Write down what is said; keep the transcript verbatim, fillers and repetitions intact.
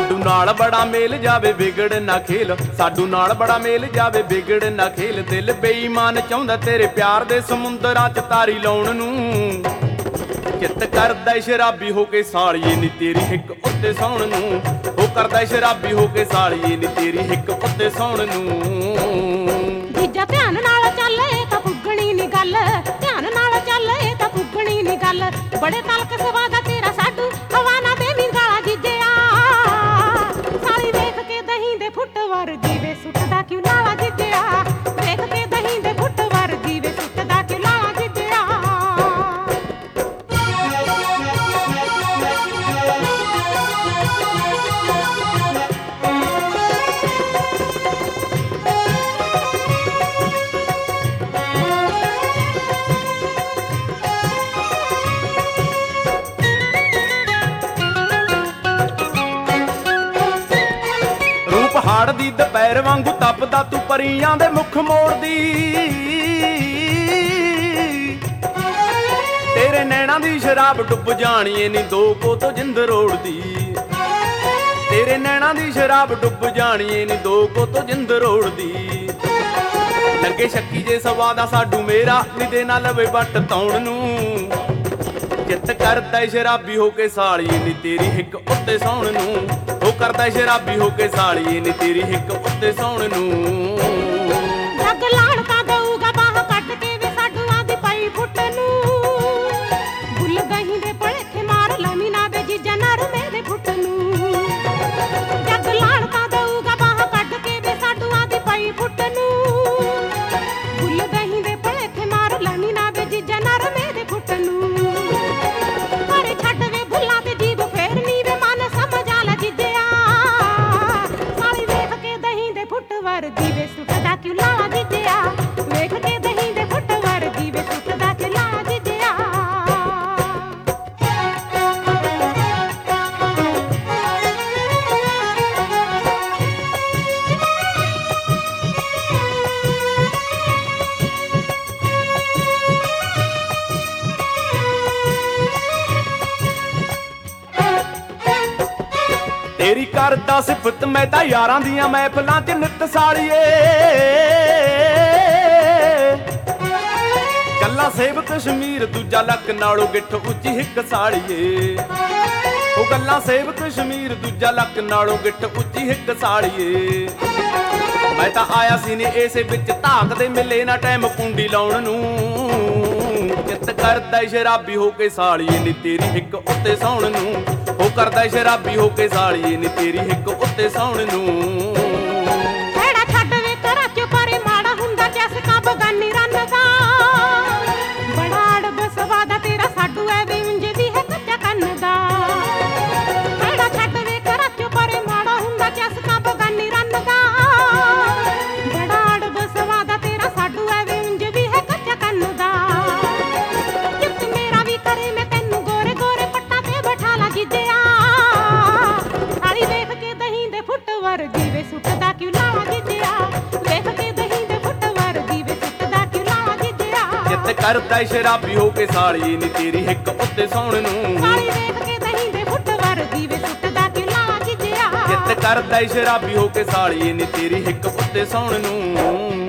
ਸਾਡੂ ਨਾਲ ਬੜਾ ਮੇਲ ਜਾਵੇ ਵਿਗੜ ਨਾ ਖੇਲ, ਸਾਡੂ ਨਾਲ ਬੜਾ ਮੇਲ ਜਾਵੇ ਵਿਗੜ ਨਾ ਖੇਲ। ਦਿਲ ਬੇਈਮਾਨ ਚਾਹੁੰਦਾ ਤੇਰੇ ਪਿਆਰ ਦੇ ਸਮੁੰਦਰਾਂ 'ਚ ਤਾਰੀ ਲਾਉਣ ਨੂੰ, ਚਿੱਤ ਕਰਦਾ ਸ਼ਰਾਬੀ ਹੋ ਕੇ ਸਾਲੀਏ ਨੀ ਤੇਰੀ ਹਿੱਕ ਉੱਤੇ ਸੌਣ ਨੂੰ। ਉਹ ਕਰਦਾ ਸ਼ਰਾਬੀ ਹੋ ਕੇ ਸਾਲੀਏ ਨੀ ਤੇਰੀ ਹਿੱਕ ਉੱਤੇ ਸੌਣ ਨੂੰ। ਜੀਜਾ ਧਿਆਨ ਨਾਲ ਚੱਲ ਇਹ ਤਾਂ ਪੁੱਗਣੀ ਨੀ ਗੱਲ, ਧਿਆਨ ਨਾਲ ਚੱਲ ਇਹ ਤਾਂ ਪੁੱਗਣੀ ਨੀ ਗੱਲ। ਬੜੇ ਤਲਕ ਸਵਾਗਾ ਤੇਰਾ ਸਾਡੂ ਹਵਾ ਨਾ ਦੇਵੀਂ ਗਾਲਾਂ ਜੀਜਿਆ। ਸਾਲੀ ਵੇਖ ਕੇ ਦਹੀਂ ਦੇ ਫੁੱਟ ਵਰਗੀ ਵੇ ਸੁੱਟਦਾ ਕਿਉਂ ਲਾਲਾ ਜੀਜਿਆ। ਵੇਖ ਕੇ ਦਹੀਂ ਦੇ ਫੁੱਟ ਵਰਗੀ ਵੇ ਸੁੱਟਦਾ ਕਿਉਂ ਲਾਲਾ ਜੀਜਿਆ। ਪਹਾੜ ਦੀ ਦੁਪਹਿਰ ਵਾਂਗੂ ਤਪਦਾ ਤੂੰ ਪਰੀਆਂ ਦੇ ਮੁੱਖ ਮੋੜਦੀ। ਤੇਰੇ ਨੈਣਾਂ ਦੀ ਸ਼ਰਾਬ ਡੁੱਬ ਜਾਣੀ ਏ ਨੀ ਦੋ ਕੋ ਤੋਂ ਜਿੰਦ ਰੋੜਦੀ। ਤੇਰੇ ਨੈਣਾਂ ਦੀ ਸ਼ਰਾਬ ਡੁੱਬ ਜਾਣੀ ਏ ਨੀ ਦੋ ਕੋ ਤੋਂ ਜਿੰਦ ਰੋੜਦੀ। ਲੱਗੇ ਸ਼ੱਕੀ ਜੇ ਸਵਾ ਦਾ ਸਾਡੂ ਮੇਰਾ ਨੀ ਦੇ ਨਾ ਲਵੇ ਵੱਟ ਤੌਣ ਨੂੰ। ਚਿੱਤ ਕਰਦਾ ਸ਼ਰਾਬੀ ਹੋ ਕੇ ਸਾਲੀਏ ਨੀ ਤੇਰੀ ਹਿੱਕ ਉੱਤੇ ਸੌਣ ਨੂੰ। ਉਹ ਕਰਦਾ ਸ਼ਰਾਬੀ ਹੋ ਕੇ ਸਾਲੀਏ ਨੀ ਤੇਰੀ ਹਿੱਕ ਉੱਤੇ ਸੌਣ ਨੂੰ। ਜੱਗ ਲਾਣ ਤਾਂ ਦਊਗਾ ਬਾਹ ਕੱਢ ਕੇ ਵੇ ਸਾਡੂਆਂ ਦੀ ਪਾਈ ਫੁੱਟ ਨੂੰ। ਬੁੱਲ ਦਹੀਂ ਦੇ ਭਲੇਖੇ ਮਾਰ ਲਵੀਂ ਨਾ ਵੇ ਜੀਜਾ ਨਰ ਮੇਰੇ ਫੁੱਟ ਨੂੰ। ਜੱਗ ਲਾਣ ਤਾਂ ਦਊਗਾ ਬਾਹ ਕੱਢ ਕੇ ਵੇ ਸਾਡੂਆਂ ਦੀ ਪਾਈ ਫੁੱਟ ਨੂੰ। ਬੁੱਲ ਦਹੀਂ ਦੇ ਭਲੇਖੇ ਮਾਰ ਲਵੀਂ ਨਾ ਵੇ ਜੀਜਾ ਨਰ ਮੇਰੇ ਫੁੱਟ ਨੂੰ। ਪਰ ਛੱਡ ਵੇ ਬੁੱਲਾਂ ਤੇ ਜੀਭ ਫੇਰਨੀ ਵੇ ਮਨ ਸਮਝ ਆ ਲੈ ਜੀਜਿਆ। ਸਾਲੀ ਵੇਖ ਕੇ ਦਹੀਂ ਦੇ ਫੁੱਟ ਵਰਗੀ ਵੇ ਸੁੱਟਦਾ ਕਿਉਂ ਲਾਲਾ ਜੀਜਿਆ। ਵੇਖ ਕੇ ਦਹੀਂ ਦੇ ਫੁੱਟ ਵਰਗੀ ਵੇ ਸੁੱਟਦਾ ਕਿਉਂ ਲਾਲਾ ਜੀਜਿਆ। ਤੇਰੀ ਕਰਦਾ ਸਿਫਤ ਮੈਂ ਤਾਂ ਯਾਰਾਂ ਦੀਆਂ ਮਹਿਫਲਾਂ 'ਚ ਨਿੱਤ ਸਾਲੀਏ। ਗੱਲਾਂ ਸੇਬ ਕਸ਼ਮੀਰ ਦੂਜਾ ਲੱਕ ਨਾਲੋਂ ਗਿੱਠ ਉੱਚੀ ਹਿੱਕ ਸਾਲੀਏ। ਉਹ ਗੱਲਾਂ ਸੇਬ ਕਸ਼ਮੀਰ ਦੂਜਾ ਲੱਕ ਨਾਲੋਂ ਗਿੱਠ ਉੱਚੀ ਹਿੱਕ ਸਾਲੀਏ। ਮੈਂ ਤਾਂ ਆਇਆ ਸੀ ਨੇ ਇਸੇ ਵਿੱਚ ਧਾਕ ਦੇ ਮਿਲੇ ਨਾ ਟਾਈਮ ਕੁੰਡੀ ਲਾਉਣ ਨੂੰ। ਚਿੱਤ ਕਰਦਾ ਸ਼ਰਾਬੀ ਹੋ ਕੇ ਸਾਲੀਏ ਨੀ ਤੇਰੀ ਹਿੱਕ ਉੱਤੇ ਸੌਣ ਨੂੰ। ਉਹ ਕਰਦਾ ਸ਼ਰਾਬੀ ਹੋ ਕੇ ਸਾਲੀਏ ਨੀ ਤੇਰੀ ਹਿੱਕ ਉੱਤੇ ਸੌਣ ਨੂੰ। ਖੇੜਾ ਛੱਡ ਵੇ ਘਰਾਂ ਚ ਪਰੇ ਮਾੜਾ ਹੁੰਦਾ ਚਸਕਾ ਬਗਾਨੀ ਰੰਨ ਦਾ। ਬੜਾ ਅੜਬ ਸਵਾਦਾ ਤੇਰਾ ਸਾਡੂ ਐ ਵੇ ਉਂਝ ਵੀ ਹੈ ਕੱਚਾ ਕੰਨ ਦਾ। ਖੇੜਾ ਛੱਡ ਵੇ ਘਰਾਂ ਚ ਪਰੇ ਮਾੜਾ ਹੁੰਦਾ ਚਸਕਾ ਬਗਾਨੀ ਰੰਨ ਦਾ। ਬੜਾ ਅੜਬ ਸਵਾਦਾ ਤੇਰਾ ਸਾਡੂ ਐ ਵੇ ਉਂਝ ਵੀ ਹੈ ਕੱਚਾ ਕੰਨ ਦਾ। ਚਿੱਤ ਮੇਰਾ ਵੀ ਕਰੇ ਮੈਂ ਤੈਨੂੰ ਗੋਰੇ ਗੋਰੇ ਪੱਟਾਂ ਤੇ ਬਿਠਾ ਲਾ ਜੀਜਿਆ। ਸਾਲੀ ਵੇਖ ਕੇ ਦਹੀਂ ਦੇ ਫੁੱਟ ਵਰਗੀ ਵੇ ਸੁੱਟਦਾ ਕਿਉਂ ਲਾਲਾ ਜੀਜਿਆ। ਵੇਖ ਕੇ ਦਹੀਂ ਦੇ ਫੁੱਟ ਵਰਗੀ ਵੇ ਸੁੱਟਦਾ ਕਿਉਂ ਲਾਲਾ ਜੀਜਿਆ। ਚਿੱਤ ਕਰਦਾ ਸ਼ਰਾਬੀ ਹੋ ਕੇ ਸਾਲੀਏ ਨੀ ਤੇਰੀ ਹਿੱਕ ਉੱਤੇ ਸੌਣ ਨੂੰ। ਸਾਲੀ ਵੇਖ ਕੇ ਦਹੀਂ ਦੇ ਫੁੱਟ ਵਰਗੀ ਵੇ ਸੁੱਟਦਾ ਕਿਉਂ ਲਾਲਾ ਜੀਜਿਆ। ਚਿੱਤ ਕਰਦਾ ਸ਼ਰਾਬੀ ਹੋ ਕੇ ਸਾਲੀਏ ਨੀ ਤੇਰੀ ਹਿੱਕ ਉੱਤੇ ਸੌਣ ਨੂੰ।